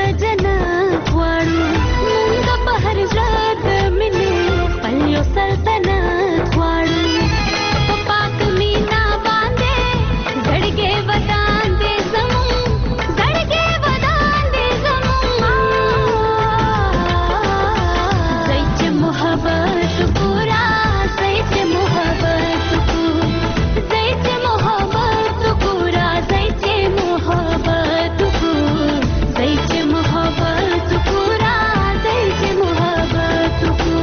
جنت غواړو مونږ په هر زړه د مینې خپل یو سلطنت غواړو په پاک مینا باندې زړګې ودان دې زمون زړګې ودان دې زمون زای چې محبت پورا زای چې محبت زای چې محبت پورا زای چې محبت زای چې محبت پورا زای چې محبت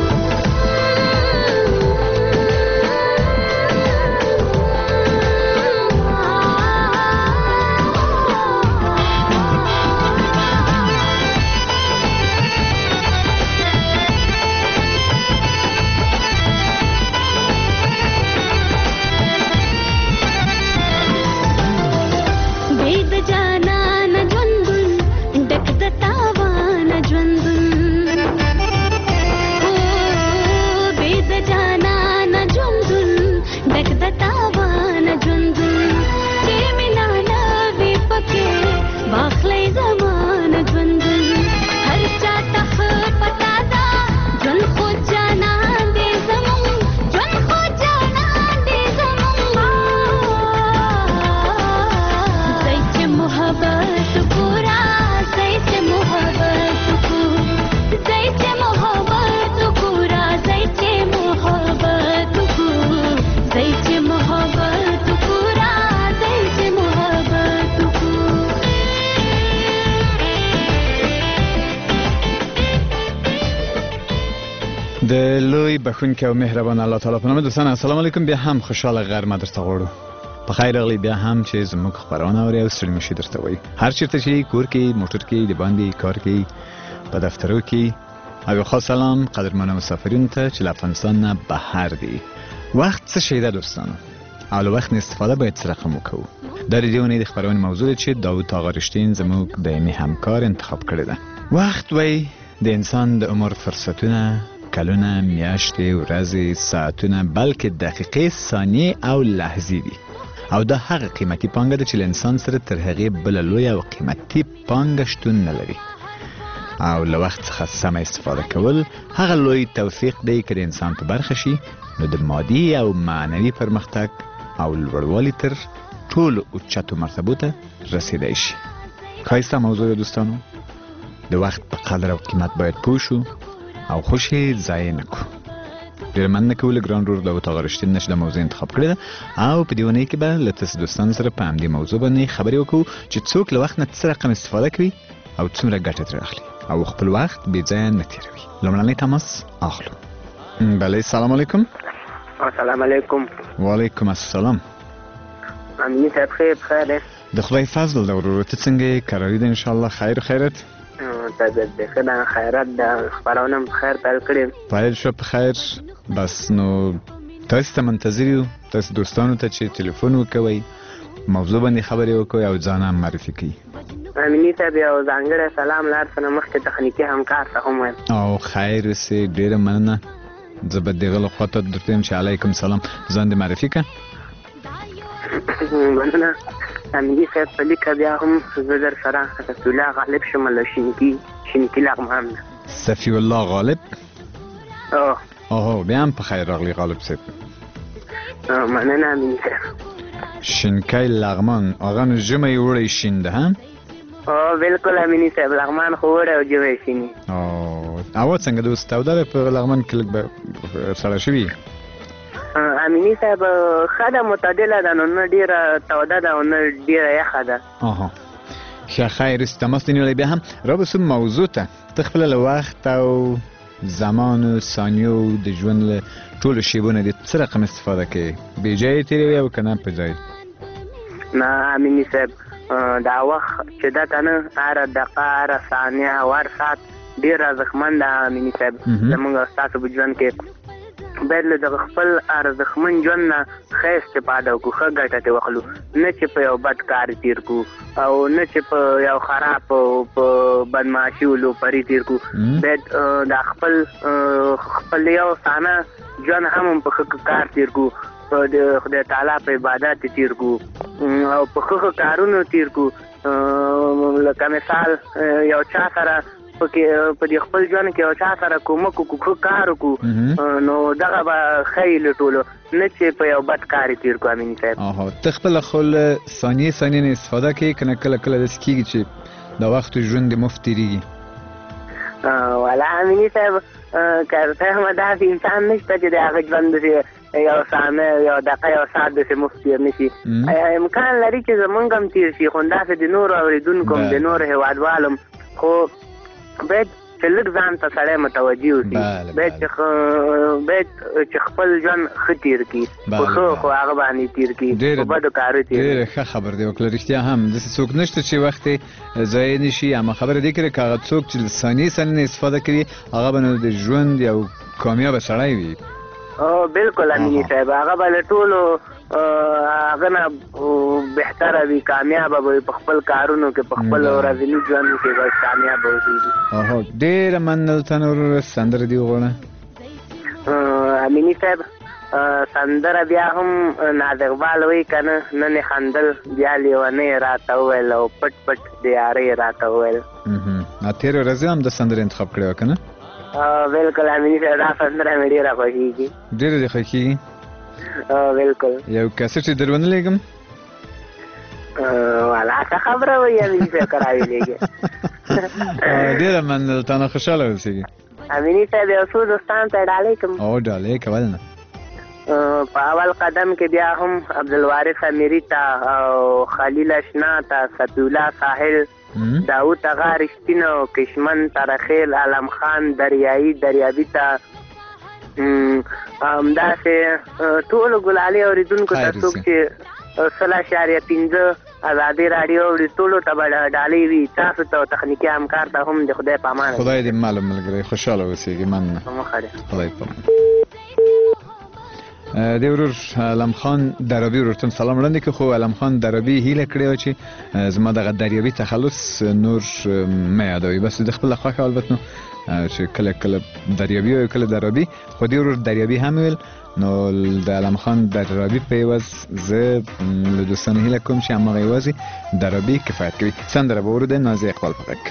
بيد جانان ژوندون ډک د تاوان ژوندون بيد جانان ژوندون ډک د تاوان ژوندون چې مینا نوي پکې واخلې زمان ژوندون هر چا ته پتا ده ژوند خو جانان دې زمون ژوند خو جانان دې زمون زای چې محبت پورا زای چې محبت زای چې محبت پورا زای چې محبت زای چې محبت پورا زای چې محبت د لوی بخونکي او مهربان الله تعالی په نامه دوستان السلام علیکم. بیا هم خوشاله غرمه درته غواړو. په خیر راغلی بیا هم چې زموږ خبرونه اوري او ستړي مشي درته وایي هر چیرته چې کور کې موټر کې د باندې کار کې په دفترو کې او خاص سلام قدرمن مسافرین ته چې له افغانستان نه بهر دي. وخت څه شی ده دوستانو او له وخت استفاده باید څه رقم وکړو. دا ریډیو د خبرونه موضوع چې داوود آقا رشتین زموږ دایمي همکار انتخاب کړی ده. وخت وای د انسان د عمر فرصتونه کلونه میاشتې ورځې ساعتونه بلکې دقیقې ثانیې او لحظې دي او دا هغه قیمتي پانګه ده چې له انسان سره تر هغې بله لویه او قیمتي پانګه شتون نه لري او له وخت څخه سمه استفاده کول هغه لوی توفیق دی که د انسان په برخه شي نو د مادي او معنوي پرمختګ او لوړوالي تر ټولو اوچتو مرتبو ته رسیدای شي. ښایسته موضوع دوستانو د وخت په قدر او قیمت باید پوه شو او خوشی ضایع نکو. ډېر مننه کوو له ګران ورور داوود آقا رشتین نه چې دا موضوع انتخاب کړې ده او په دې اونۍ کې به له تاسو دوستانو سره په همدې موضوع باندې خبرې وکړو چې څوک له وخت نه څه رقم استفاده کوي او څومره ګټه ترې اخلي او خپل وخت بې ځایه نه تېروي. لومړنی تماس اخلو. بله سلام علیکم. السلام علیکم. وعلیکم السلام. امین صاحب خیر دی؟ د خدای فضل ده ورور. ته څنګه یې؟ کراري ده انشاءالله خیر خیرت؟ طبیعت دی ښه ده خیرات ده خپرونه هم خیر پیل کړې پیل شوه په خیر. بس نو تاسو ته منتظر یو تاسو دوستانو ته چې تلیفون وکوئ موضوع باندې خبرې وکوئ او ځان هم معرفي کړئ. امیني صاحب یو ځانګړی سلام له هر څه نه مخکې تخنیکي همکار ته هم وایم او خیر اوسې. ډېره مننه. زه به دغه له خوا ته درته یم چې علیکم سلام. ځان دې معرفي کړه. مننه امیني صاحب په لیکه بیا هم زه در سره صفي الله غالب شم له شینکي لغمان نه. صفي الله غالب؟ اوهو بیا هم په خیر راغلی غالب صاحب. مننه امیني صاحب. شینکی لغمان هغه نو ژمی وړی شین ده ها؟ بالکل امیني صاحب لغمان خو وړی او ژمی شینی. هوا څنګه دوست توده ده په لغمان کې لږ سړه شوي؟ امیني صاحب ښه ده معتدله ده نو نه ډېره توده ده او نه ډېره یخه ده. ښه خیر اوسې تماس دې نیولی. بیا هم رابسو موضوع ته ته خپله له وخت او زمانو ثانیو د ژوند له ټولو شیبو نه دې څه رقم استفاده کوې؟ بې ځایه تېروې او که نه په ځای؟ نه امیني صاحب دا وخت چې ده که نه هره دقیقه هره ثانیه او هر ساعت ډېر ارزښتمن ده امیني صاحب زموږ ستاسو په ژوند کې باید له دغه خپل ارزښتمن ژوند نه ښه استفاده وکړو ښه ګټه ترې واخلو نه چې په یو بد کار تېر کړو او نه چې په یو خراب په بدمعاشي و لوپري تېر کړو باید دا خپل یو ثانه ژوند هم په ښه کار تېر کړو په د خدای تعالی په عبادت تېر کړو او په ښه کارونو تیر کو. لکه مثال یو چا سره په دې خپل ژوند کې یو چا سره کومک وکړو، کار وکړو، نو دغه به ښه له ټولو، نه چې په یو بد کار تیر کو. امیني صاحب ته خپله خو له ثانیې نه استفاده کوې که نه کله کله داسې کېږي چې د وخت ژوند دې مفت تېرېږي؟ والا امیني صاحب که ته داسې انسان نشته چې د هغه ژوند داسې یو ثانیه یو دقیقه یو ساعت داسې مفت تېر نه شي. امکان لري چې زمونږ هم تېر شي، خو همداسې د نورو اورېدونکو هم د نورو هېوادوالو هم، خو باید چې لږ ځان ته سړی متوجه اوسي، باید چې خپل ژوند ښه تېر کړي، په ښه خو هغه باندې تېر کړي، په بدو کارو تېر کړي. ډېره ښه خبر دی وکړه. رښتیا هم داسې څوک نشته چې وخت یې ضایع نه شي. اما خبره دې کړې که هغه څوک چې له ثانیې نه استفاده کړي هغه به نو د ژوند یو کامیابه سړی وي. بالکل امیني صاحب، هغه به له ټولو هغه نه بهتره وي، کامیابه به وي په خپل کارونو کې، په خپل ورځني ژوند کې به کامیابه اوسېږي. ډېره مننه درته نور. سندره دې وغواړه. امیني صاحب سندره بیا هم ناز اقبال وایي که نه، نن یې خندل بیا لیونۍ راته وویل او پټ پټ د یارۍ راته وویل. تېرې ورځې هم د سندرې انتخاب کړې وه که نه؟ بالکل امیني صاحب، دا سندره مې ډېره خوښېږي. ډېره دې خوښېږي؟ بالکل. یو کیسټ یې در ونه لېږم؟ والا څه خبره وایي امیني صاحب، که راویلېږې. ډېره مننه، تا نه خوشحاله اوسېږي. امیني صاحب یو څو دوستانو ته ډالۍ کوم. ډالۍ کول نه. په اول قدم کې بیا هم عبدالوارث امیري ته او خلیل اشنا ته، صفی الله ساحل، داود اغا رښتین او کشمن ترخیل، علم خان دریایي دریابي ته، همداسې ټولو ګلالي اورېدونکو ته، څوک چې 100.5 ازادي راډیو اوري، ټولو ته به ډالۍ وي. تاسو ته او تخنیکي همکار ته هم د خدای په امان. خدای دې معلوم ملګری خوشحاله اوسېږي. مننه. خدای په امان. د ورور علم خان درابي ورته سلام وړاندې کړ، خو علم خان درابي هیله کړې وه چې زما دغه دریابي تخلص نور مه یادوي، بس د خپله خوښه البته نو چې کله کله دریابي او کله درابي، خو دې ورور دریابي هم ویل. نو د علم خان درابي په عوض زه له دوستانو هیله کوم چې هماغه یوازې درابي کفایت کوي. سندره به ورده نازیه اقبال په غږ.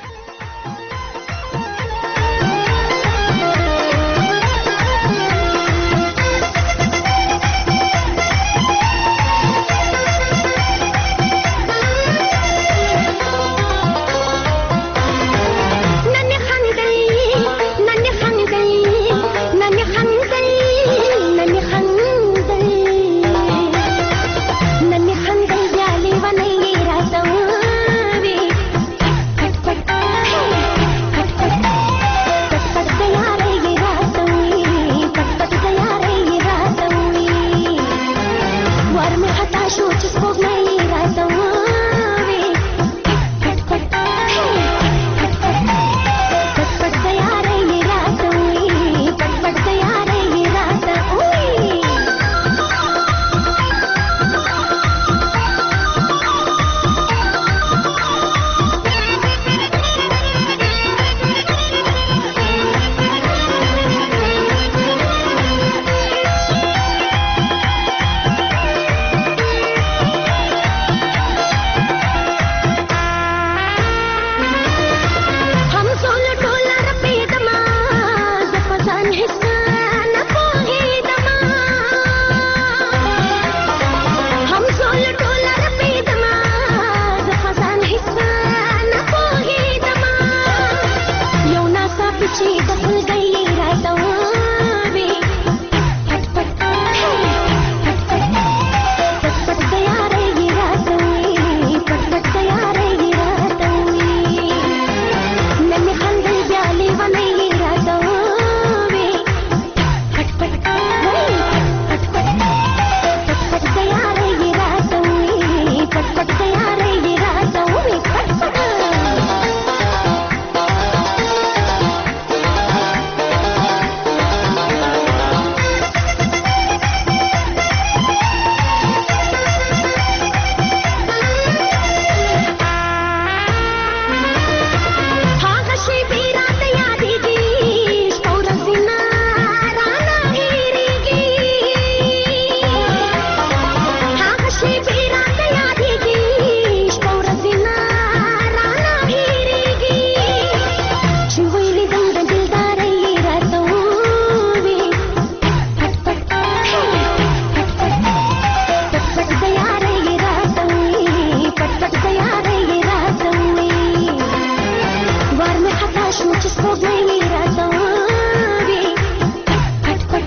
چې سپوږمۍ راځوي پټ پټ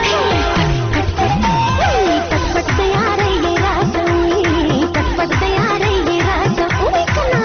پټ پټ د یارۍ راځوي پټ پټ د یارۍ راځوي کنه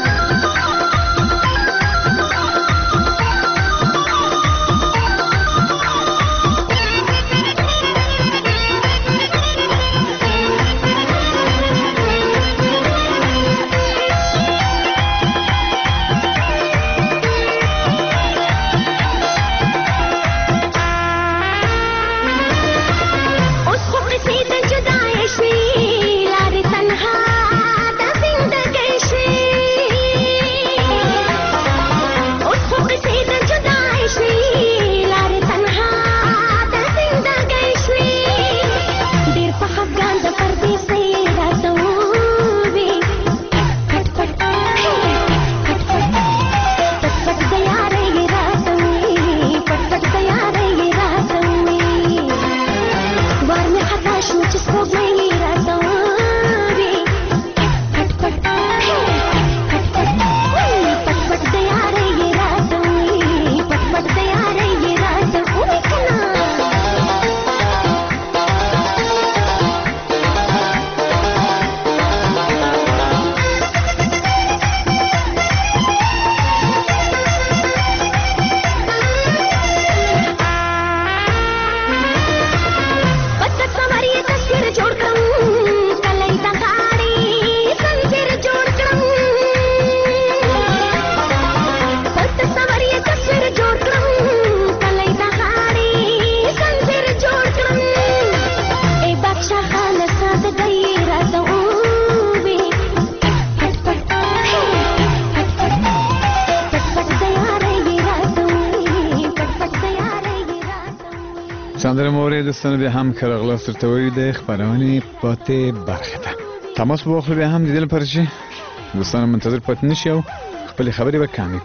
سندره مورد دوستان بیا هم که اغلاس ارتوایی ده خبرانی پاته برخه ده تماس با بیا هم دیدل پرچی دوستان منتظر پات نشی و خپل خبری با کمی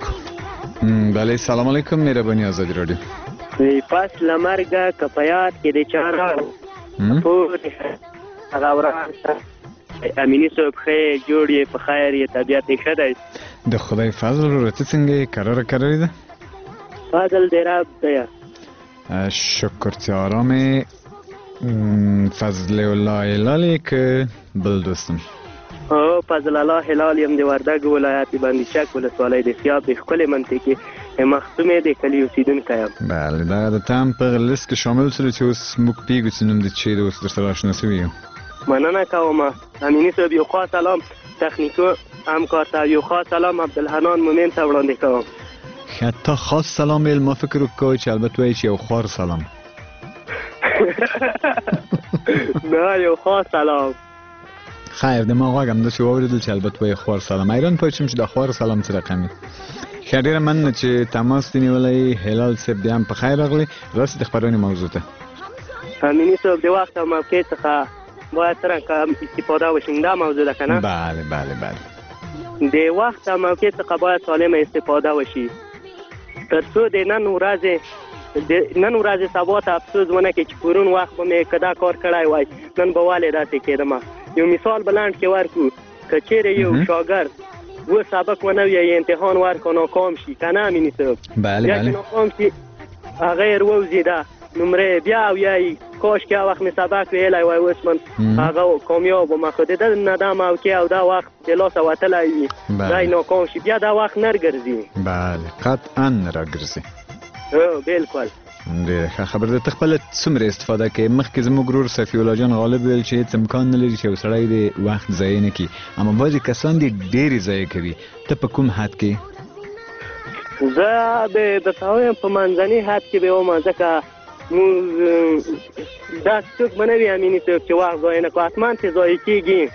کن بله سلام علیکم مهربانی آزادی رادیو پس لمرګه کپیات کې د چارو پور غوران امینی صبح خیر جوړی په خیر یې طبیعت ښه دی د خدای فضل رو ته څنګه قرار ده فضل دی رب دی شکرتی آرام فضل الله هلالی که بل دوستم فضل الله هلال یم د وردګ ولایت بندیچک ولسوالۍ د سیاب د ښکلې منطقې مختومې د کلي اوسیدونکی یم بله دا د تام په لیست کې شامل شول چې اوس موږ پیږو چې نوم د چی د اوس درسره آشنا شوي یو مننه کوم امینی صاحب یو خاص سلام تخنیکو همکار ته یو خاص سلام عبدالحنان مومن ته وړاندې کوم حتی خاص سلام ما فکر وکړ چې البته وایي چې یو خوار سلام نه یو خاص سلام خیر د ما غواګم د چې واوریدل چې البته وایي خوار سلام ایران پوهېږم چې د خوار سلام څه رقم ښه ډېره مننه چې تماس دې نیولی هلال صاحب بیا هم په خیر راغلی راسې د خپرونې موضوع ته امینی صاحب د وخت او موقع څخه باید څرنګه استفاده وشي دا موضوع ده که نه بله بله بله د وخت او موقع څخه باید سالمه استفاده وشي تر څو د نن ورځې سبا ته افسوس ونه کړي چې پرون وخت به مې که دا کار کړی وای نن به ولې داسې کېدمه یو مثال بلند کې ورکړو که چیرې یو شاګرد و سبق ونه ویایي امتحان ورکړه ناکام شي که نه امیني صاحب بله بیا چې ناکام شي هغه یې ووځېده نمره بیا ویایي کاش که هغه وخت مې سبق ویلی وای اوس من هغه کامیاب وم خو د ده نه دا موقع او دا وخت د لاسه وتلی وي دا یې ناکام شي بیا دا وخت نه ګرځي بله قطعا نه راګرځي بالکل ډېره ښه خبره ده ته خپله څومره استفاده کوې مخکې زموږ ورور صفي الله جان غالب ویل چې هېڅ امکان نه لري چې یو سړی د وخت ضایع نه کړي اما بعضې کسان دې ډېرې ضایع کوي ته په کوم حد کې زه درته وایم په منځني حد کې به وم ځکه موږ داسې څوک به نه وي امیني صاحب چې وخت ضایع نه کړو حتما چې ضایع کېږي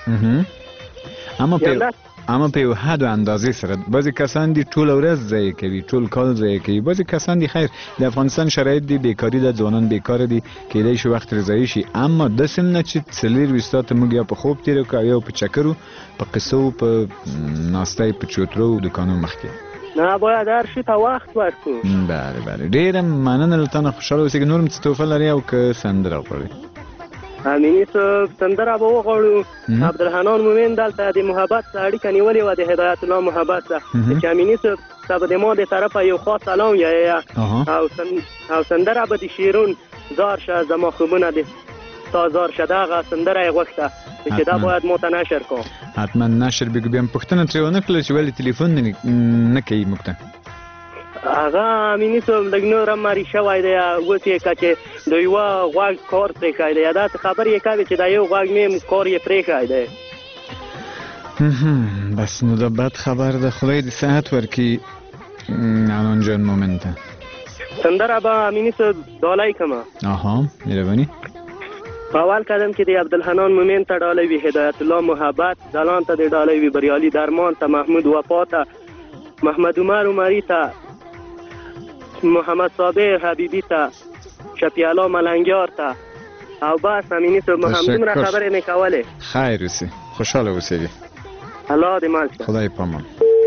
اما په یو حد و اندازې سره بعضې کسان دي ټوله ورځ ضایع کوي ټول کال ضایع کوي بعضې کسان دي خیر د افغانستان شرایط دي بیکاري ده ځوانان بیکاره دي کیدای شي وخت ترې ضایع شي اما داسې نه چې 24 ساعته موږ یا په خوب تېره کړو یا په چکرو په قصو په ناستۍ په چوترو دوکانو مخکې نه باید هر شي ته وخت ورکړو بله بله ډېره مننه له تا نه خوشحاله اوسېږه نور هم څه توفه لرې او که سندره غواړې امینی صاحب سندره به وغواړو. عبدالحنان مومن دلته د محبت اړیکه نیولې وه د هدایت الله محبت سره چې امینی صاحب ته به د ما د طرفه یو خاص سلام یایه او سندره به د شیرون زار شه زما خوبونه د تا زار شه دغه سندره یې غوښته چې دا باید ما ته نشر کو. حتما نشر بګو بیا پوښتنه ترې ونه کړله چې ولې تلیفون نه کوي موږ ته؟ هغه امیني صاحب لږ نور هم مریض شوی دی، اوس یې که چې د یوه غوږ کار پرېښی دی، داسې خبرې یې کوي چې دا یو غوږ مې کار یې پرېښی دی. بس نو دا بد خبر ده. خدای دې صحت ورکړي عنان جان مومن ته. سندره به امیني صاحب ډالۍ کړمه. مهرباني. په اول قدم کې د عبدالحنان مومن ته ډالۍ وي، هدایت الله محبت ځلان ته د ډالۍ وي، بریالي درمان ته، محمود وفا ته، محمد عمر عمري ته، محمد صابر حبیبی ته، شفیع الله ملنګیار ته، او بس امیني صاحب همدومره خبرې مې کولې. خیر اوسې، خوشحاله اوسېږي. الله دې مل شه. خدای پامان.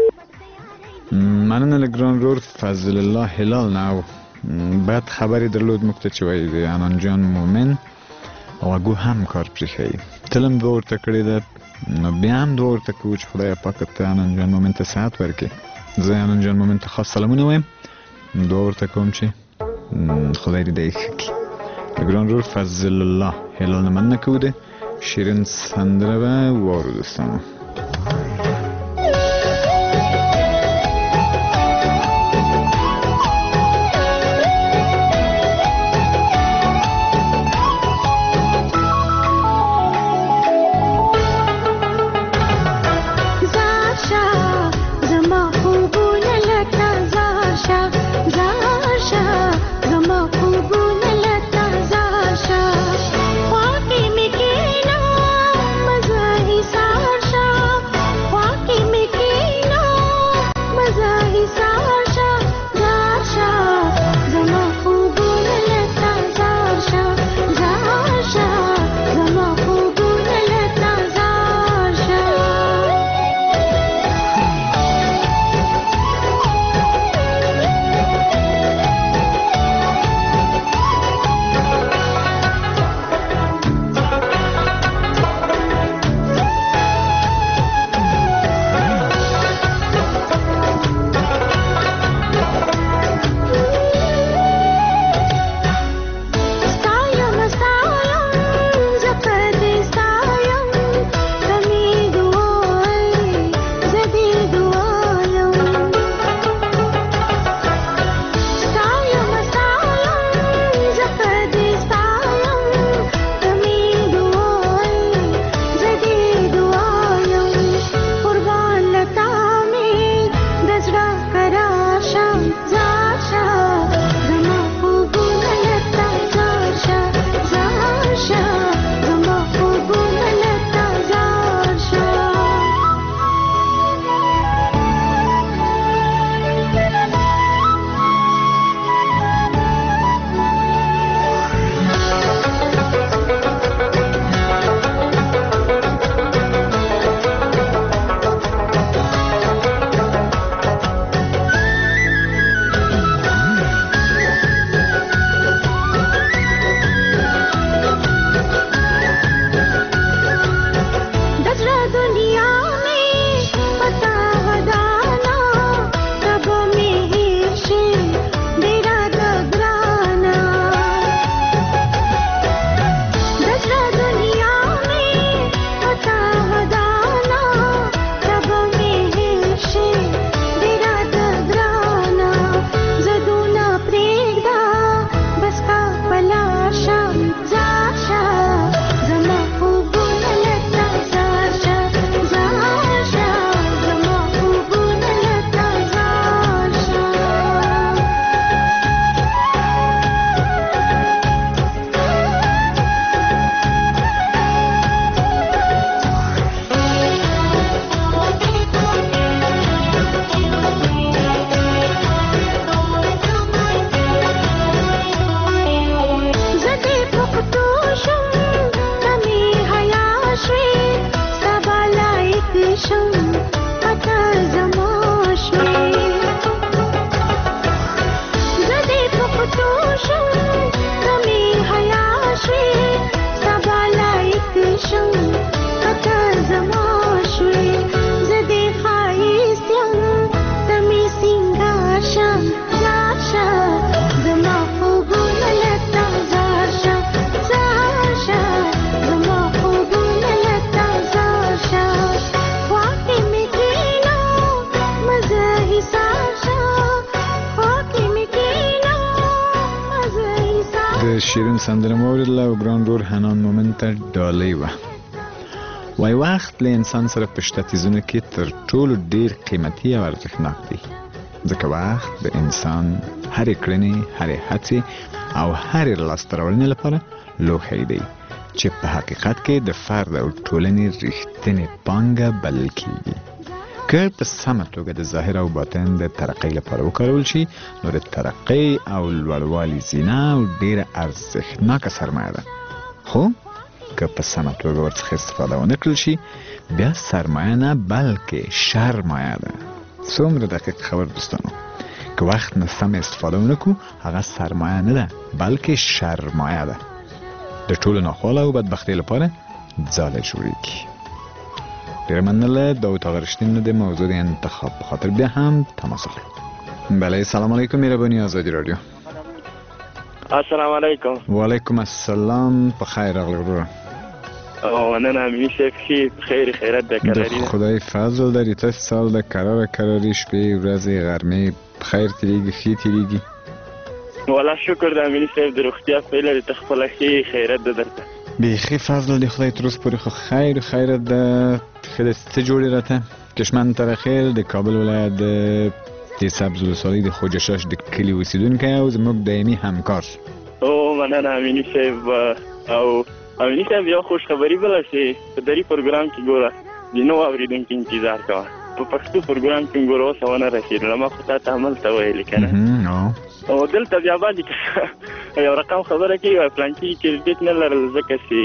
مننه له ګران ورور فضل الله هلال نه او بد خبرې درلود موږ ته چې وایي د عنان جان مومن غوږو هم کار پرېښی. تل هم دعا ورته کړې ده، نو بیا هم دعا ورته کوو چې خدای پاک ته عنان جان مومن ته صحت ورکړي. زه عنان جان مومن ته خاص سلامونه وایم، دعا ورته کوم چې خدای دې دی ښه کړي. د ګران ورور فضل الله هلال نه مننه کوو ده. شیرین سندره به وارو دوستانو. Sasha د شیرین سندره مو واورېدله او ګران ورور حنان مومن ته ډالۍ وه. وای وخت له انسان سره په شته څیزونو کې تر ټولو ډېر قیمتي او ارزښتناک دی، ځکه وخت د انسان هرې کړنې، هرې هڅې او هرې لاسته راوړنې لپاره لوښی دی چې په حقیقت کې د فرد او ټولنې رښتینې پانګه بلل کېږي. که په سمه توګه د ظاهر او باطن د ترقۍ لپاره وکارول شي، نو د ترقۍ او لوړوالي زینه او ډېره ارزښتناکه سرمایه ده. خو که په سمه توګه ورڅخه استفاده ونه کړل شي، بیا سرمایه نه بلکې شرمایه ده. څومره دقیق خبر دوستانو، که وخت نه سم استفاده ونه کړو، هغه سرمایه نه ده بلکې شرمایه ده. د ټولو ناخواله او بدبختۍ لپاره ځاله جوړېږي. ډېره مننه د اتاق رښتین د موضوع د انتخاب په خاطر بیا هم تماس اخلو. بله، سلام علیکم، مهرباني آزادی رادیو. السلام علیکم. وعلیکم السلام، په خیر راغلی وروره. نن امینی صاحب ښې خیر خیرت د کراري د خدای فضل لري. تاسې سال د کراري شپې ورځې غرمې په خیر تېرېږي، ښې تېرېږي؟ والله شکر د امینی صاحب د روغتیا په لري ته خپله ښې خیرت ده درته. بیخي فضل دی خدای تر اوسه پورې خو خیر ده. ښه ده، څه جوړې راته؟ کشمن ترخیل د کابل ولایت د سبز ولسوالۍ د خوجشاش د کلي اوسېدونکی او زموږ دایمي همکار. مننه امینی صاحب. او امینی صاحب یو خوش خبري بله چې په دري پروګرام کې ګوره د نوو اورېدونکي انتظار کوه. په پښتو پروګرام کې ګوره اوسه ونه رسېدله. ما خو تا ته هملته ویلې که نه، او دلته بیا باندې یو رقم خبره کوي، وایي پلانکي کریډیټ نه لرل ځکه چې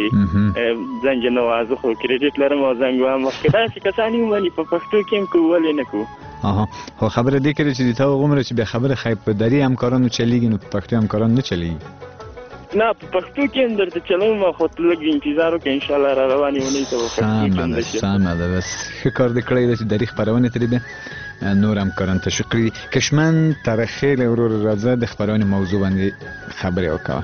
زنګ یې نه وه. زه خو کریډیټ لرم او زنګ وهم. مخکې داسې کسان یې ومني په پښتو کې هم کوو، ولې نه کوو؟ خو خبره دې کړې چې د تا وغومره چې بیا خبره ښایي په دري همکارانو چلېږي، نو په پښتو همکارانو نه چلېږي. نه، په پښتو کې هم درته چلوم، خو لږ انتظار وکړه، انشاءالله را روانې اونۍ ته به پښتو کې هم ده. سمه ده، بس ښه کار دې کړی ده چې دري خپرونې ترې بیا نور همکاران تشویق کړي دي. کشمن ترخیل ورور راځه د خپرونې موضوع باندې خبرې وکړه.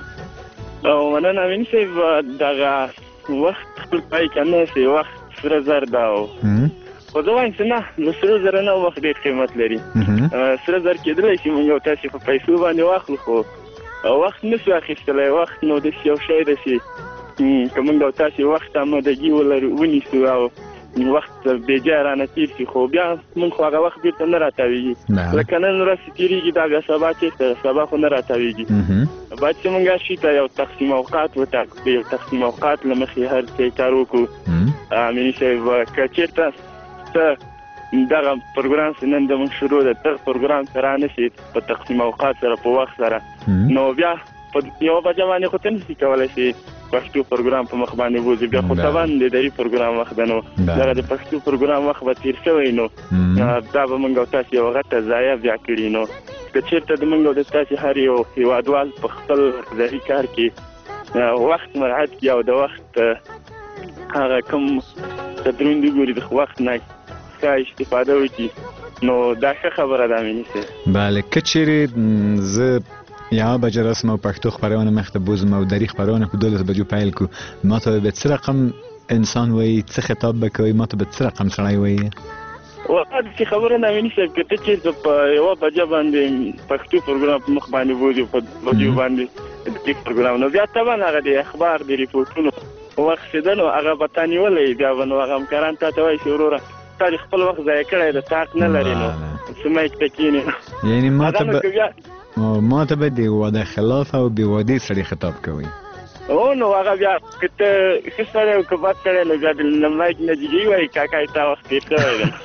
مننه امیني صاحب. دغه وخت خپل پای کې نه، وخت سره زر ده. خو زه وایم چې نه، د سرو زرو نه وخت ډېر قیمت لري. سره زر کېدلی شي موږ یو تاسې په پیسو باندې واخلو، خو وخت نه شو اخیستلی. وخت نو داسې یو شی ده چې که موږ او تاسې وخت آمادګي ونیسو او وخت بېجایه رانه تېر شي، خو بیا موږ خو هغه وخت بېرته نه راتاوېږي. لکه نن ورځ چې تېرېږي دا بیا سبا چېرته، سبا خو نه راتاوېږي. باید چې موږ شي ته یو تقسیم اوقات وټاکو. یو تقسیم اوقات له مخې هر څه کار وکړو. امیني صاحب که چېرته ته دغه پروګرام چې نن زموږ شروع ده، دغه پروګرام ته رانه شي په تقسیم اوقات سره په وخت سره، نو بیا په یوه بجه باندې خو ته نشي کولی چې پښتو پروګرام په مخ باندې بوځي. بیا خو طبعا د دري پروګرام وخت ده، نو دغه د پښتو پروګرام وخت به تېر شوی، نو دا به موږ او تاسې یوه غټه ضایع بیا کړي. نو که چېرته د موږ او د تاسې هر یو هېوادوال په خپل دري کار کې وخت مراعات کړي او د وخت هغه کوم تدرون وګوري، د وخت نه ښه استفاده وکړي، نو دا ښه خبره ده امیني صاحب. بله، که چیرې زه یوه بجه رسم او پښتو خپرونه مخته بوزم او دري خپرونه په 12 بجو پیل کو، ما ته به څه رقم انسان وایي، څه خطاب به کوي، ما ته به څه رقم سړی وایي؟ واقعا داسې خبره نه امیني صاحب. که ته چېرته په یوه بجه باندې پښتو پروګرام په مخ باندې بوځي، په بجو باندې د پروګرام، نو بیا طبعا هغه د اخبار د ریپورټونو وخت چې ده، نو هغه به تا نیولی. بیا به نو هغه همکاران تا ته وایي چې وروره تا د خپل وخت ضایع کړی د طاق نه لري، نو څه مایک ته کښېنې. یعنې ما ته به د واده خلاف او بې وادې سړي خطاب کوي. نو هغه بیا که ته ښه سړی او که بد سړی، نو بیا د مایک نه جګې وایي کاکا تا وخت تېر شوی ده.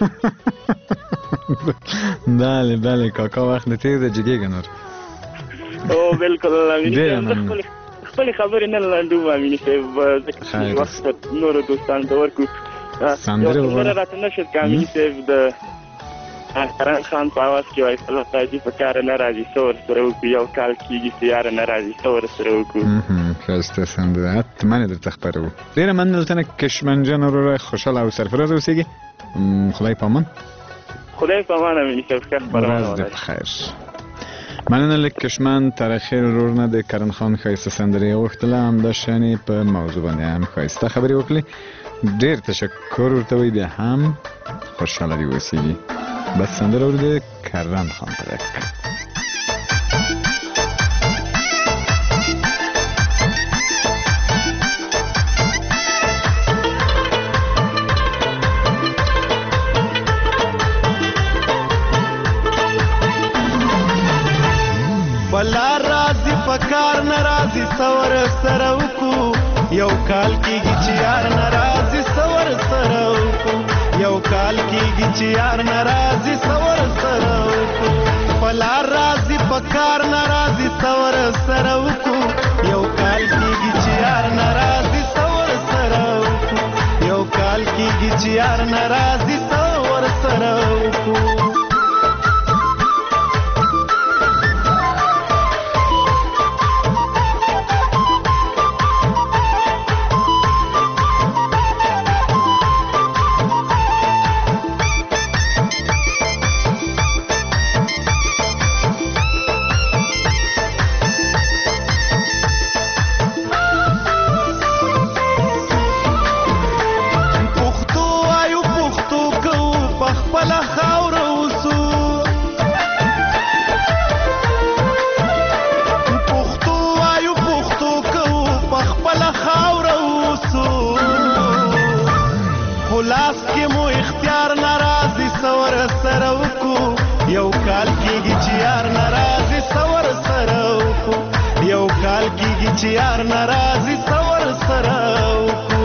بله کاکا وخت دې تېر ده، جګېږه نور. بلکل امیني خپلې خبرې نه لنډوم امیني صاحب، ځکه چې وخت نورو دوستانو ته ورکړو. یو سندره راته نشر که امیني صاحب د کرن خان په اواز کې وایي فلم تاجي په کاره نه راځي، څه ورسره وکړو، یو کال کېږي چې یاره نه راځي، څه ورسره وکړو. ښایسته سندره، حتما یې درته خپروو. ډېره مننه له کشمن جان وروره، خوشحاله او سرفراز اوسېږي. خدای پامان. خدای پامان امیني صاحب، ښه خپرونه ورځ دې بخیر. مننه له کشمن ترخیل ورور نه د کرن خان ښایسته سندره یې وغوښتله، همدا شانې په موضوع باندې هم ښایسته خبرې وکړې. ډېر تشکر ورته وایي، بیا هم خوشحاله دې اوسېږي. بس سندره ورده کرن خان ترک. پلار راځي پکار ناراضي سور سره وکو یو کال کېږي چې یار ناراضي سور سره وکو یو کال کېږي چې یار ناراضي سور سره وکو پلار راځي پکار ناراضي سور سره وکو یو کال کېږي چې یار ناراضي سور سره وکو یو کال کېږي چې یار ناراضي سور سره وکو یو کال کېږي چې یار ناراضي سور سره وکو یو کال کېږي چې یار ناراضي سور سره وکو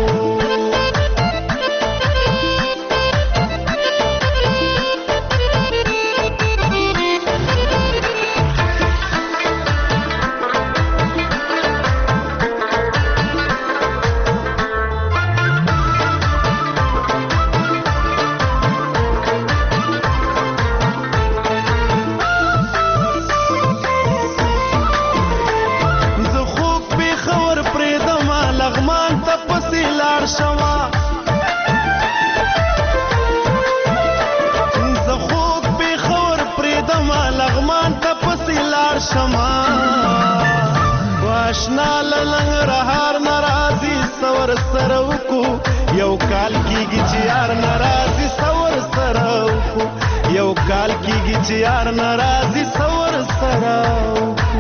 یو کال کېږي چې یار ناراضي سور سره وکو یو کال کېږي چې یار ناراضي سور سره وکو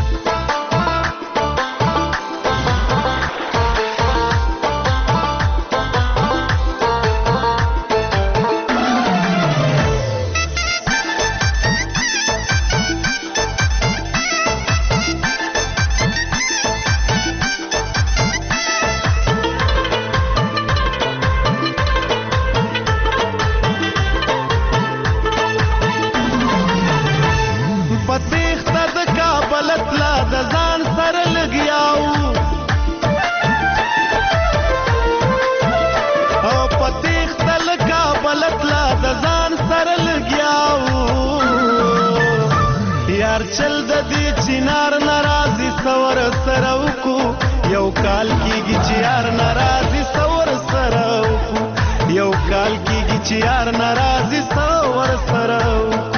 یو کال کېږي چې یار ناراضي سور سره وکو یو کال کېږي چې یار ناراضي سور سره وکو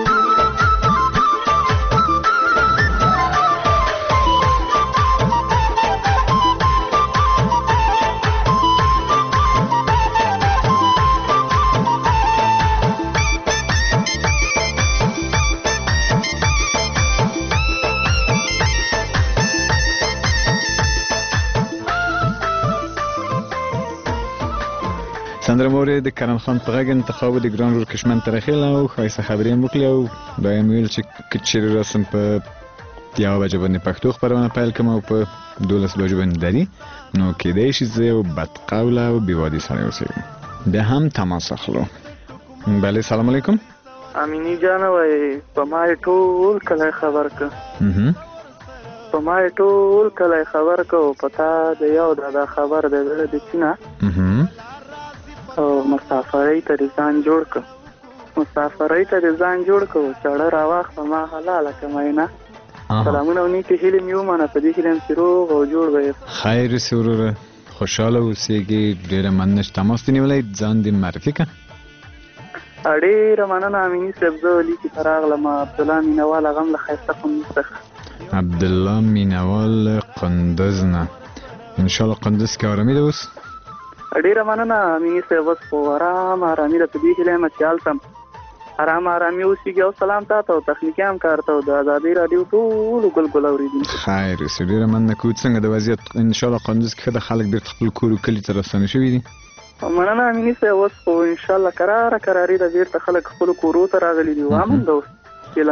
سندره مورې د کرم خان په غږ انتخاب د ګران رور کشمن ترخیل او ښایسته خبرې هم وکړې او بیا یې ویل چې که چېرې رسم په 1 بجه باندې پښتو خپرونه پیل کړم او په 12 بجو باندې دري نو کېدای شي زه یو بدقوله او بېوادي سړی اوسېږم بیا هم تماس اخلو بله سلام علیکم امینی جانه وایي په ما یې ټول کلی خبر که په ما یې ټول کلی خبر که او په تا د یو دا خبر د زړه د چینه او مسافرۍ ته د ځان جوړ که مسافرۍ ته د ځان جوړ که چاړه راواخله ما حلاله که میینه سلامونه او نیکې هیلې مې ومنه په دې هیله یم چې روغ او جوړ به یې خیر اوسې وروره خوشحاله اوسېږي ډېره مننه چې تماس دې نیولی ځان دې معرفي که ډېره مننه امیني صاحب زه لیکې ته راغلم عبدالله مینوال هغه هم له ښایسته قندوز څخه عبدالله مینوال قندوز نه انشاءالله قندوز کې ارامي ده اوس ډېره مننه امیني صاحب اوس خو ارام ارامي ده په دې هیله یم چې هلته ارام ارامي اوسېږي او سلام تا ته او تخنیکي همکار ته او د ازادۍ راډیو ټولو ګل اورېدونکي خیر اوسې ډېره مننه کوو څنګه د وضعیت انشاءالله قندوز کې ښه ده خلک بېرته خپل کور و کلي ته راستانه شوي دي مننه امیني صاحب اوس خو انشاءالله کراري ده بېرته خلک خپلو کورو ته راغلي دي او امن ده اوس فعلا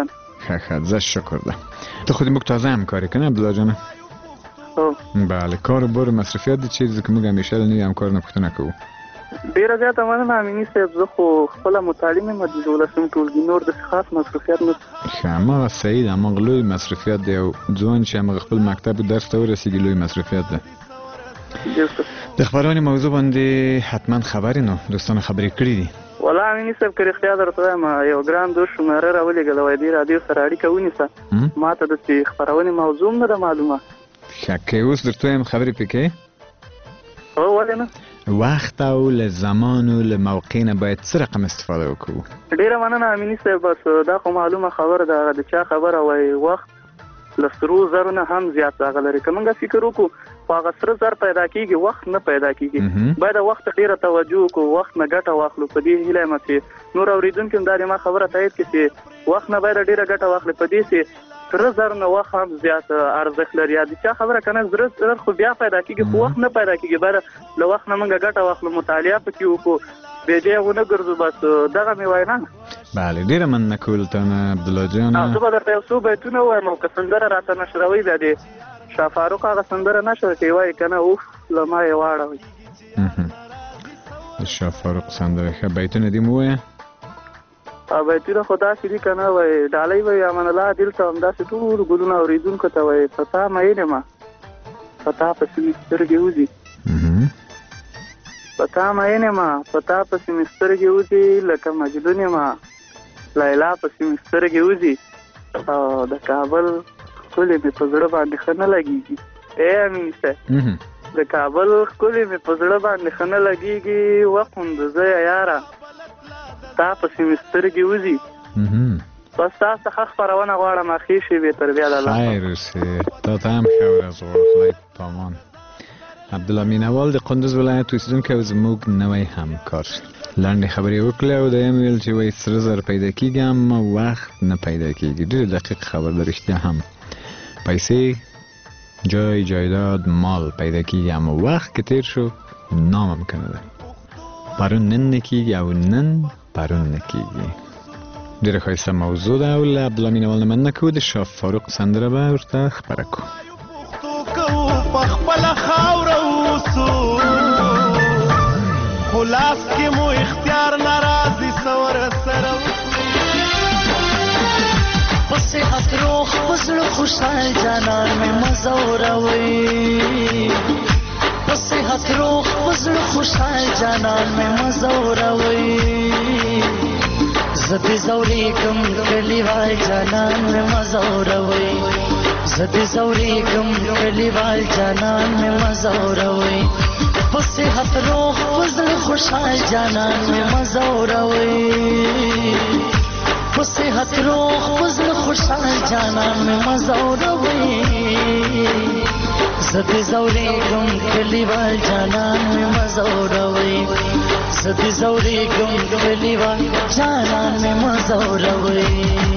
ښه زه شکر ده. ته خو دې موږ تازه همکاري کنه عبدالله جانه؟ بله. کار و بار مصرفیات دي چیزی که موږ همیشه له نوي همکارانو پوښتنه کوو. ډیره زیاته مننه امیني صاحب. زه خو خپله متعلم یم د 12 ټولګي، نور داسې خاص مصروفیات نه. ښه هماغه صحیح ده، هماغه لوی مصرفیات دی او ځوان چې هماغه خپل مکتب درس ته ورسېږي لوی مصرفیات ده. د خبرونې موضوع باندې حتما خبرې نو دوستانو خبرې کړي دي. والله امیني صاحب که رښتیا درته وایم یو ګران دوست شماره راولېږله وایي دې راډیو سره اړیکه ونیسه. ما ته داسې خپرونې موضوع هم نه ده معلومه. ښه که اوس درته وایم خبرې پرې کوې؟ هو ولې نه. وخت او له زمان او له موقع نه باید څه رقم استفاده وکړو؟ ډیره مننه امیني صاحب. بس دا خو معلومه خبره ده، د چا خبره وایي وخت له سرو زرو نه هم زیات هغه لري. که موږ فکر وکړو خو هغه سره زر پیدا کېږي، وخت نه پیدا کېږي. باید د وخت ډېره توجه وکړو، وخت نه ګټه واخلو. په دې هیله یم چې نور اورېدونکي هم دا د ما خبره تایید کړي چې وخت نه باید ډېره ګټه واخلي. په دې چې سره زر نه وخت هم زیات ارزښت لري. د چا خبره که نه زر خو بیا پیدا کېږي خو وخت نه پیدا کېږي. باید له وخت نه موږ ګټه واخلو، مطالعه پکې وکړو، بې ځایه ونه ګرځو. بس دغه مې وینا. بله ډېره مننه کول ته نه عبدالله جانه. زه به درته یو څو بیتونه ووایم او که سندره راته نشروي بیا د شاه فاروق هغه سندره نشره چې وایي که نه اوف له ما یې واړوئ. د شاه فاروق سندره ښه بیتونه دې مو ووایه. بیتونه خو داسې دي که نه وایي ډالۍ وایي امان الله دل ته همداسې ټول ګلونه اورېدونکو ته وایي په تا مین یم په تا پسې مې سترګې وځي، په تا مین یم په تا پسې مې سترګې وځي، لکه مجنون یم لیلا پسې مې سترګې وځي، او د کابل ښکلې مې په زړه باندې ښه نه لګېږي. ای امین صاحب د کابل ښکلې مې په زړه باندې ښه نه لګېږي، وخوندزیه یاره تا پسې مې سترګې وځي. بس تا څخه خپرونه غواړم اخې شېبې تر بیا د الله خیر اوسې. تا ته هم ښه ورځ غواړو، خدای په امان. عبدالله مینوال د کندوز ولایت اوسېدونکی او زموږ نوی همکار. لنډې خبرې وکړې او دویم ویل چې وایي سره زر پیدا کېږي اما وخت نه پیدا کېږي. ډېر دقیق خبر ده، رښتیا هم پیسې جای جایداد مال پیدا کېږي اما وخت که تیر شو ناممکنه ده. پرون نن نه کېږي او نن پرون نه کېږي. ډېره ښایسته موضوع ده او له عبدالله مینوال نه مننه کوو. د شاه فاروق سندره به ورته خپره کړو. په خپله خاوره اوسو خو لاس کې مو اختیار ناراضي سوره سره په صحت روغ په زړه خوشحال جانان مې مزوروي، په صحت روغ په زړه خوشحال جانان مې مزوروي، زه دې زورېږم کلیوال جانان مې مزوروي، زه دې زورېږم کلیوال جانان مې مزوروي، په صحت روغ په زړه خوشحال جانان مې مزوروي، په صحت روغ په زړه خوشحال جانان مې مزوروي، زه دې زورېږم کلیوال جانان مې مزوروي، زه دې زورېږم کلیوال جانان مې مزوروي.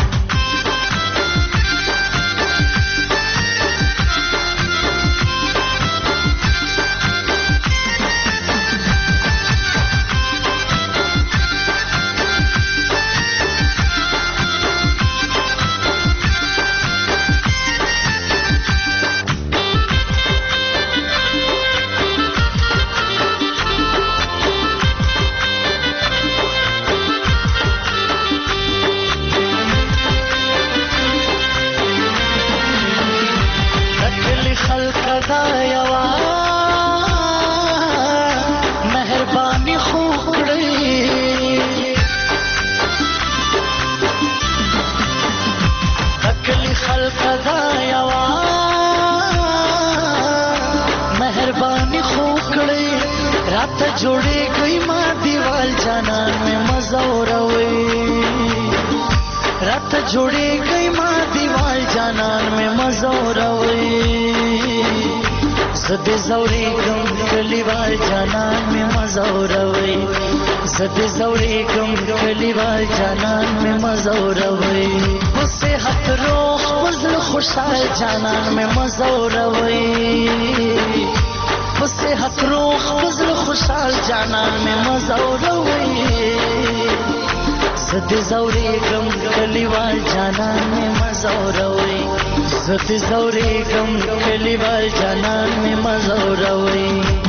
جوڑے گئی ماں دیوال جانان میں مزوروي، رات جوڑے گئی ماں دیوال جانان میں مزوروي، زد زورېږم کلیوال جانان میں مزوروي، زد زورېږم کلیوال جانان میں مزوروي، په صحت روغ په زړه خوشحال جانان میں مزوروي، په صحت روغ په زړه خوشحال جانان مې مزوروي، زد زوریګم کلیوال جانان می مزوروي زد زوریګم کلیوال جانان می مزوروي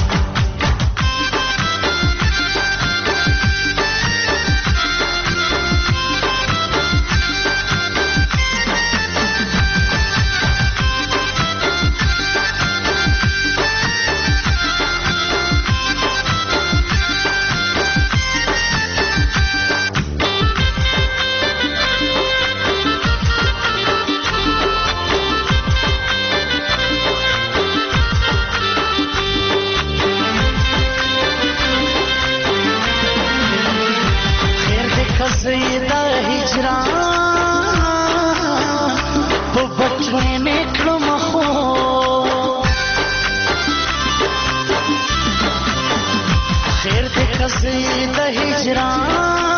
زیدا هجران په بچو میکړم خو خیر دې زیدا هجران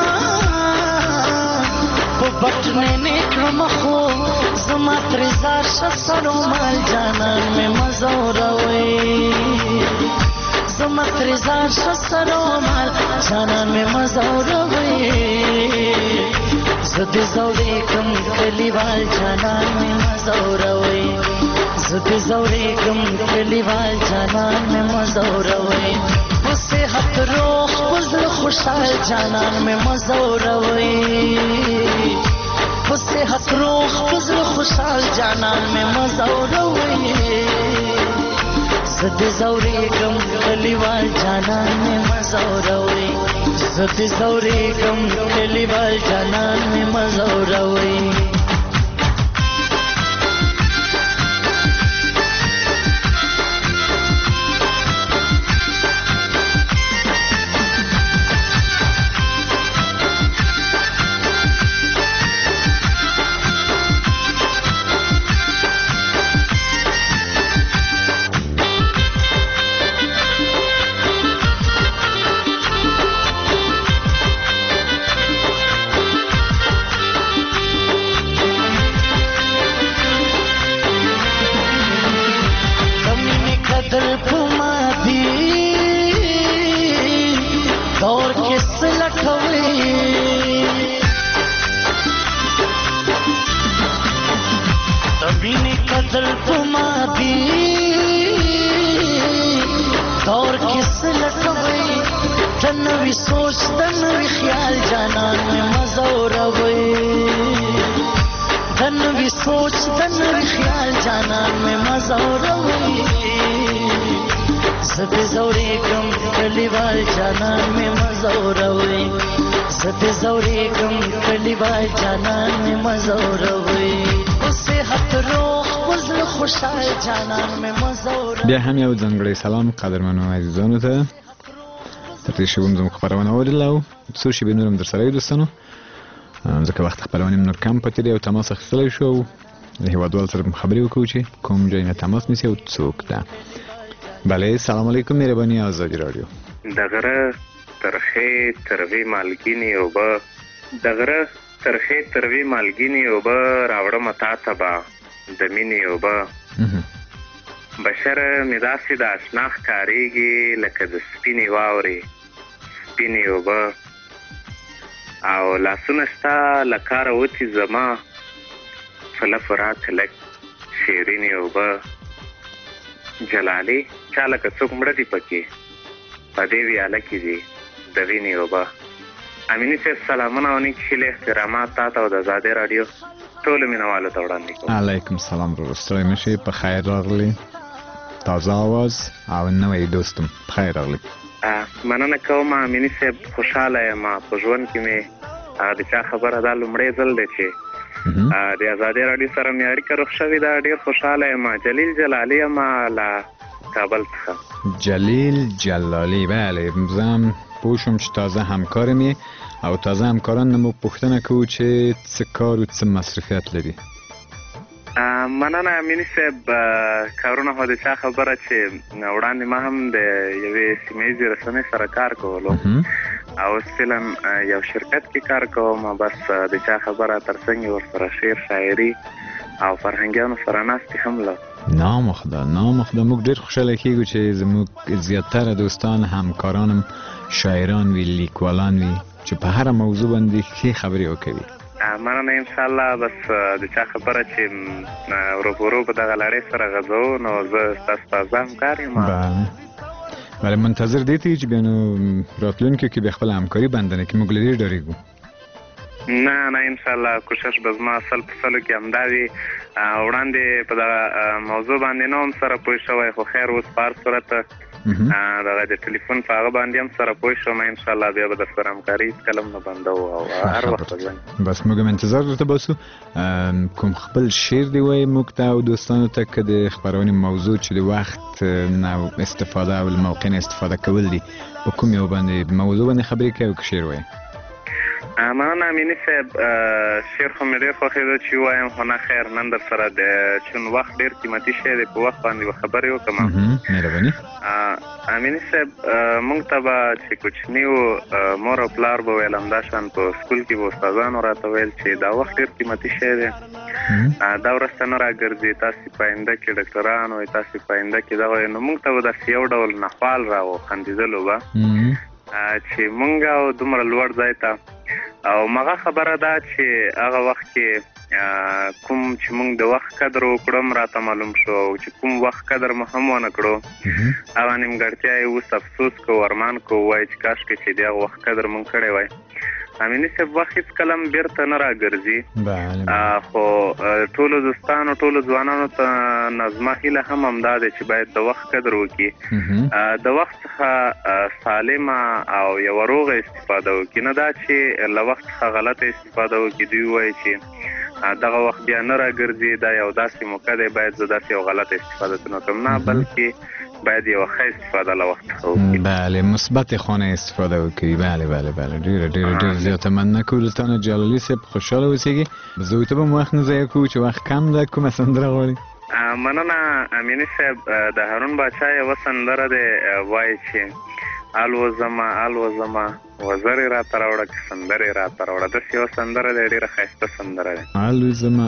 په بچو میکړم خو زما تر زار شسرو مال جانان می مزوروي زما تر زار شسرو مال جانان می مزوروي زد زوریګم کلیوال جانان می مزوروي زد زوریګم کلیوال جانان می مزوروي په صحت روح پزل خوشحال جانان می مزوروي په صحت روح پزل خوشحال جانان می مزوروي زد زوریګم کلیوال جانان می مزوروي زد زوریګم کلیوال جانان می مزوروي تنوی سوچ تنوی خیال جانان میں مزوروي تنوی سوچ تنوی خیال جانان میں مزوروي زد زوریګم کلیوال جانان میں مزوروي زد زوریګم کلیوال جانان میں مزوروي صحت روح وزل خوشحال جانان میں مزوروي بیا هم یو ځانګړی سلام قدرمنو عزیزانو ته تر دې شوم زموږ خبرونه اورېدله او څو شېبې نور هم در سره یو دوستانو ځکه وخت خبرونې نور کم پاتې دی او تماس اخیستلی شو او د هېوادوالو سره خبرې وکړو چې کوم ځای نه تماس نیسي او څوک ده. بله سلام علیکم مهرباني ازادي راډیو. د غره ترخې تروې مالګینې اوبه د غره ترخې تروې مالګینې اوبه راوړمه تا ته به د مینې اوبه بشره مې داسې د اشنا ښکارېږي لکه د سپینې واورې سپینې اوبه او لاسونه ستا له کاره وتي زما په لپو راکړه لږ شیرینې اوبه جلالې چا لکه څوک مړه دي پکې په دې ویاله کې دي د وینې اوبه. امیني صاحب سلامونه او نیک هیلې احترامات تا ته او د ازادۍ راډیو ټولو مینهوالو ته وړاندې کوم. علیکم سلام ورور ستړی مه شئ په خیر راغلي تازه آواز او نوی دوستم په خیر راغلي. مننه کوم امیني صاحب خوشحاله یم په ژوند کې مې د چا خبره دا لومړی ځل دی چې د ازادۍ راډیو سره مې اړیکه روغ شوې ده. ډېر خوشحاله یم. جلیل جلالي یم له کابل څخه. جلیل جلالي بله زه هم پوه شوم چې تازه همکار مې او تازه همکاران نه موږ پوښتنه کوو چې څه کار او څه مصرفیت لري. مننه امیني صاحب کارونه خو د چا خبره چې وړاندې ما هم د یوې سیمه ییزې رسنۍ سره کار کولو او فعلا یو شرکت کې کار کوم. بس د چا خبره ترڅنګ ورسره شعر شاعري او فرهنګیانو سره ناستې هم لرو. نامخدا موږ ډېر خوشحاله کېږو چې زموږ زیاتره دوستان همکارانم شاعران وي لیکوالان وي چې په هر موضوع باندې ښې خبرې وکوي. مننه ان شاء الله. بس د چا خبره چې ورو په دغه لړۍ سره غځو نو زه ستاسو په همکار یم. بله منتظر دی چې بیا نو راتلونکي کې به خپل همکاري بندنه کې موږ له دې ډارېږو. نه ان شاء الله کوشش به زما اصل په سلو کې همدا وي. وړاندې په دغه موضوع باندې نه هم سره پوه شوی خو خیر اوس په هر صورت دغه د ټلیفون په هغه باندې هم سره پوه شوم. ان شاء الله بیا به در سره همکاري هېڅکله هم نه بندوو او هر وخت به بس موږ هم انتظار درته باسو. کوم خپل شعر دی وایي موږ ته او دوستانو ته که د خپرونې موضوع چې د وخت نه استفاده او له موقع نه استفاده کول دي په کوم یو باندې موضوع باندې خبرې کوي او که شعر وایي؟ مننه امیني صاحب. شعر خو مې ډېر خوښېده چې ووایم خو نه خیر نن در سره د چون وخت ډېر قیمتي شی دی په وخت باندې به خبرې وکړم. مهرباني. امیني صاحب موږ ته به چې کوچني وو مور او پلار به ویل همداشان په سکول کې به استادانو راته ویل چې دا وخت ډېر قیمتي شی دی دا ورسته نه راګرځي تاسې په آینده کې ډاکټران وئ تاسې په آینده کې دغه نو موږ ته به داسې یو ډول نخوال راو خندېدلو به چې موږ او دومره لوړ ځای ته او مغه خبره ده چې هغه وخت کې کوم چې موږ د وخت قدر وکړم راته معلوم شو او چې کوم وخت قدر مو هم ونه کړو هغه نیمګړتیا یې اوس افسوس کو ارمان کو وای چې کاشکې چې د هغه وخت قدر مونږ کړی وای. امیني صاحب وخت هېڅ کله هم بیرته نه راګرځي خو ټولو دوستانو ټولو ځوانانو ته زما هیله هم همدا دی چې باید د وخت قدر وکړي د وخت څخه سالمه او یوه روغه استفاده وکړي نه دا چې له وخت څخه غلطه استفاده وکړي دوی وایي چې دغه وخت بیا نه راګرځي دا یو داسې موقع دی باید زه داسې یو غلطه استفاده نه کوم نه بلکې باید یو ښه استفاده له وخت څخه وکړي. بله مثبت خانه استفاده وکړي. بله ډېر زیاته مننه کوو تا نه جلالي صاحب خوشحاله اوسېږي. زه ته به مو وخت نه ضایع کوو چې وخت کم ده کومه سندره غواړي؟ مننه امیني صاحب. د هارون باچا یوه سندره دی وایي چې الوزمه وزرې راته راوړه که سندرې راته راوړه داسې یوه سندره دی ډېره ښایسته سندره دی الوزمه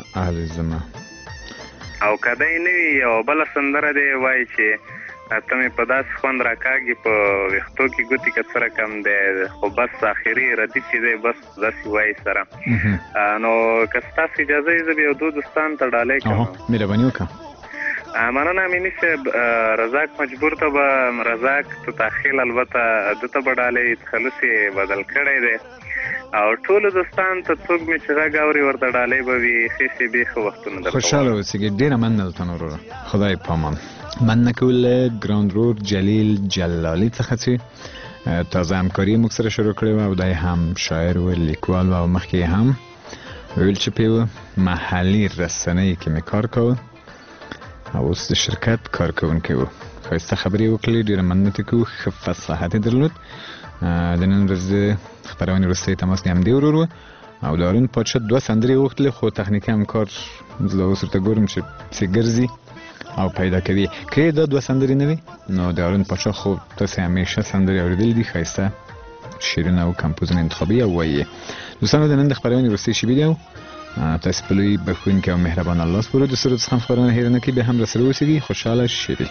او که دی نه وي یوه بله سندره دی وایي چې ته مې په داسې خوند راکاږي په ویښتو کې ګوتې که څه رقم دی خو بس آخري ردیف چې دی بس داسې وایي سره نو که ستاسو اجازه یې زه به یو دو دوستانو ته ډالۍ کوم. مهرباني وکړه. مننه امیني صاحب. رزاق مجبور ته به رزاق تو تاخیل البته ده ته به ډالۍ تخلص یې بدل کړی دی او ټولو دوستانو ته څوک مې چې غږ اوري ورته ډالۍ به وي ښې شېبې ښه وختونه درته خوشحاله اوسېږي. ډېره مننه درته نو وروره خدای پامان. مننه کول له ګراند رور جلیل جلالي څخه چې تازه همکاري موږ سره شروع کړې وه او دی هم شاعر و لیکوال و او مخکې هم ویل چې په یوه محلي رسنۍ کې مې کار کوه او اوس د شرکت کارکوونکی و. ښایسته خبرې وکړلې ډېره مننه ترې کوو. ښه فصاحت یې درلود. د نن ورځ خپرونې وروستی تماس د همدې ورور و او د هارون پادشاه 2 سندرې وغوښتلې خو تخنیکي همکار زه اوس ورته ګورم چې پسې ګرځي او پیدا کوي. که دا 2 سندرې نه وي نو د هارون پادشاه خو تاسې همیشه سندرې اورېدلې دي ښایسته شعرونه او کمپوزونه انتخابوي او وایي. دوستانو د نن د خپرونې وروستۍ شېبې دی او تاسې په لوی بښونکي او مهربان الله سپارو. د سرود څخه خپرونه هېره نه کړئ. بیا هم راسره اوسېږئ. خوشحاله شېبې.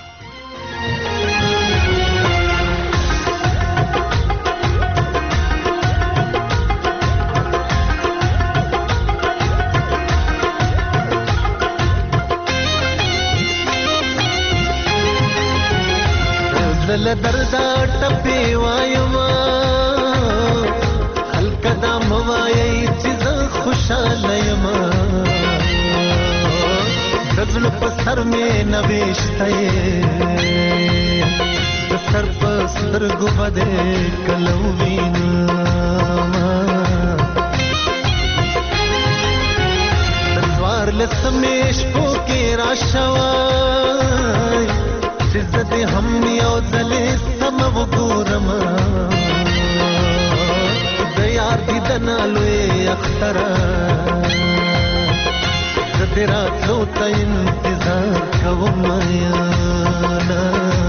زل دردا ټپې وایما خلک دا موایي چې زه خوشاله یم د زړه په سر مې نوشته د سر په سترګو به دې کله ووینم د څوارلسمې شپو کې راشوی چې زه دې هم یو ځلې سمه وګورم د یار دیدنه لوی اختره زه دې راتلو ته انتظار کوم یاره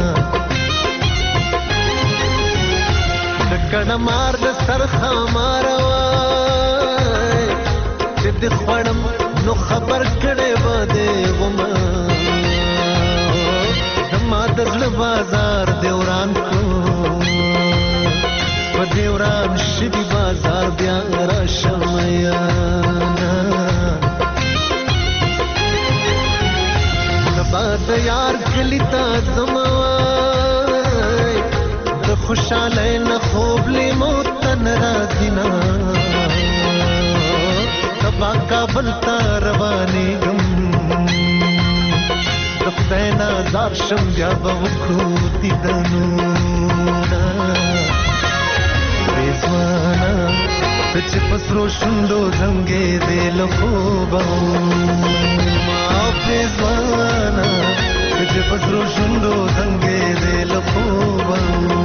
د کڼه مار د سر خاماره وای چې دې خوړم نو خبر کړی به دې غومه ما د زړه بازار دې وران کو په دې وران شوي بازار د یار کلی تا زموای د خوشاله نه خوب لیمو تن راځینا تبا کابل تا روانې غم د خدای نازار شم بیا به وکړو دیدنونه ریزوانا ته چې په سرو شونډو زنګېدې له خوبه ما ریزوانا ته چې په سرو شونډو زنګېدې له خوبه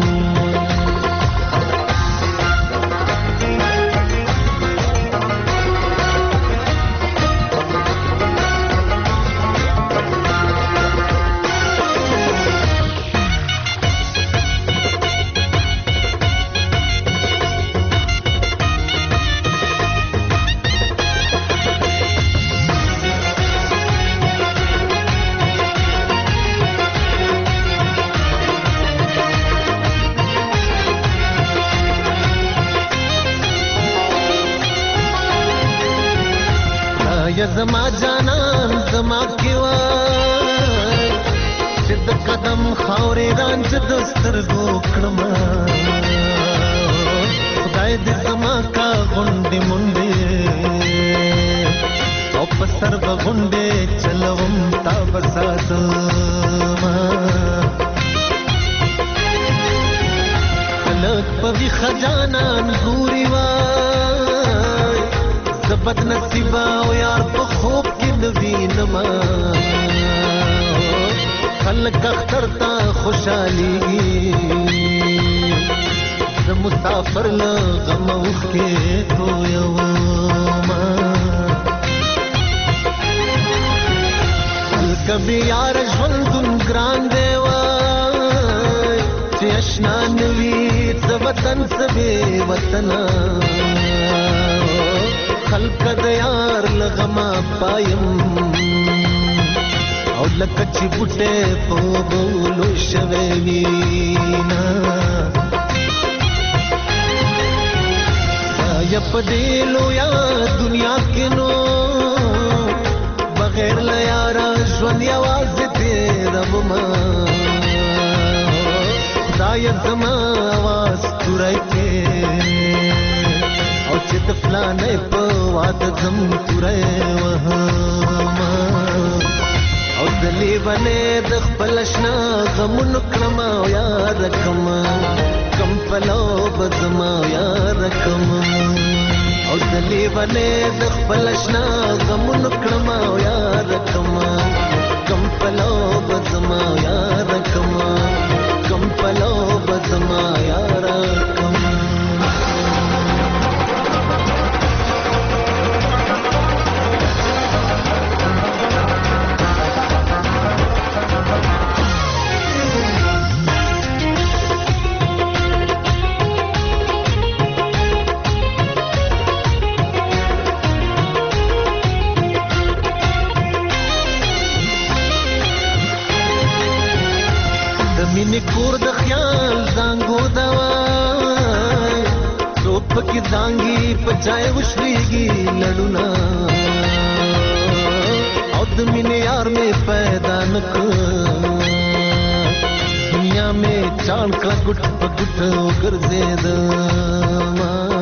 یا زما جانان زما کیوای چې د قدم خاورې رانج د سترګو کړم خدای دې زما کا غونډې منډې او په سر به غونډې چلوم تا بساتما خلک په ویښه جانان ګوري وای بد نصیبا او یار په خوب کې د وینما خلک اختر ته خوشالي د مسافر له غم اوخ کې تو یوما کبي یار ژوندون ګران دی وای چې اشنا نوي څه وطن څه بې وطنه خلق د یار لغما پایم او لکه چې بوټه په بولو شوي وینا یا پدیلو یا دنیا کې نو بغیر له یارا ژوند یوازې تیرم ما خدای زما आवाज تورای کې او چې د فلانې په واده زم تورې وهما او د لیوانې د خپل اشنا غمونو کړم او یاد کړم کم پلو بزم او یاد کړم او د لیوانې د خپل اشنا غمونو کړم او یاد کړم کم پلو بزم او یاد کړم کم پلو بزم او یاد کړم مینې کور د خیال زانګو دوای څوک پکې زانګي په چای وشلېږي لړونه او د مینې یار مې پیدا نه کړ دنیا مې چاڼ کړه ګوټ په ګوټ وګرځېدم